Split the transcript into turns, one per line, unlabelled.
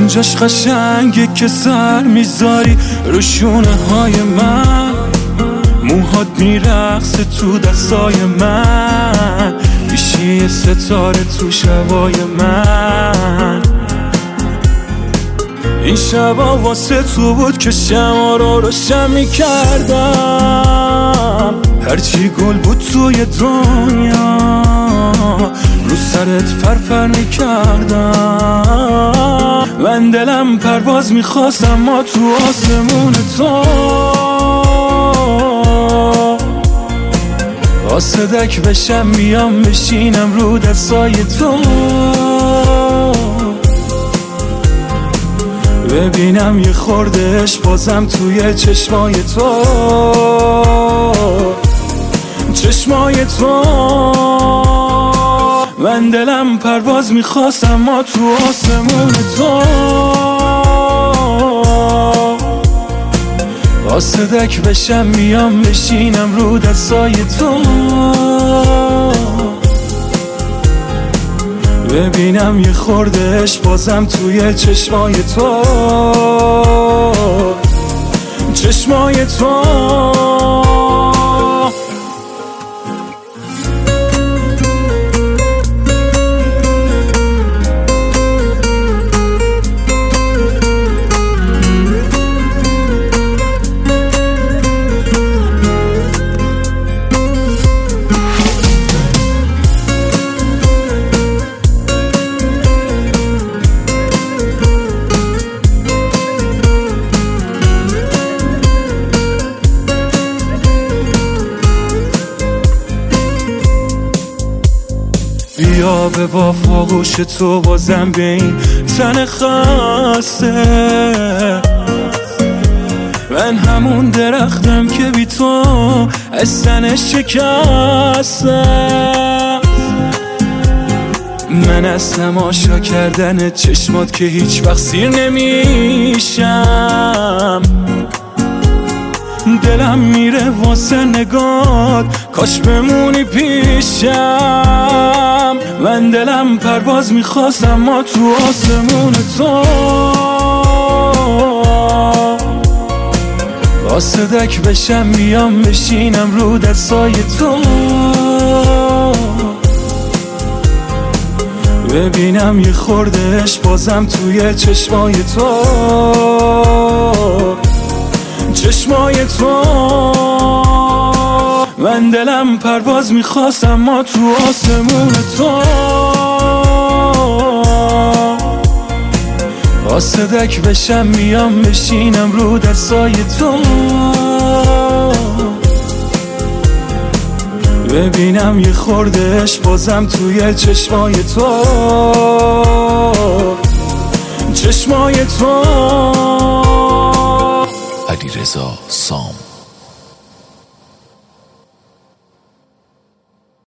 اونجاش قشنگه که سر میذاری رو شونه های من، موهات میرقصه تو دستای من، میشی ستاره تو شبای من. این شبا واسه تو بود که شما رو روشن میکردم، هرچی گل بود توی دنیا رو سرت پرپر میکردم. من دلم پرواز میخواست اما تو آسمون تو قاصدک بشم میام بشینم رو دستای تو، ببینم یه خوردهش بازم توی چشمای تو، چشمای تو. من دلم پرواز میخواست اما تو آسمون تو قاصدک بشم میام بشینم رو دستای تو، ببینم یه خوردهش بازم توی چشمای تو، چشمای تو. بیا به با فاغوش تو بازم به این تن خسته، من همون درختم که بی تو از تنش شکسته. من از تماشا کردن چشمات که هیچ وقت سیر نمیشم، دلم میره واسه نگات کاش بمونی پیشم. من دلم پرواز میخواست اما تو آسمون تو قاصدک بشم میام بشینم رو دستای تو، ببینم یه خوردهش بازم توی چشمای تو، چشمای تو. من دلم پرواز میخواست اما تو آسمون تو قاصدک بشم میام بشینم رو دستای تو، ببینم یه خوردهش بازم توی چشمای تو، چشمای تو.
علیرضا سام.